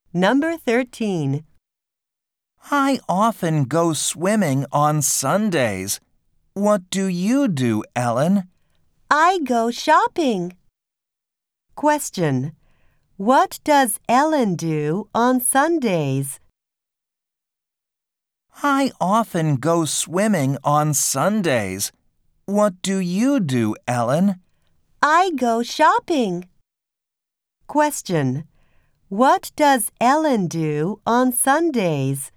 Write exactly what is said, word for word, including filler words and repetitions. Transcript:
Number thirteen. I often go swimming on Sundays. What do you do, Ellen? I go shopping. Question. What does Ellen do on Sundays? I often go swimming on Sundays. What do you do, Ellen? I go shopping. Question. What does Ellen do on Sundays?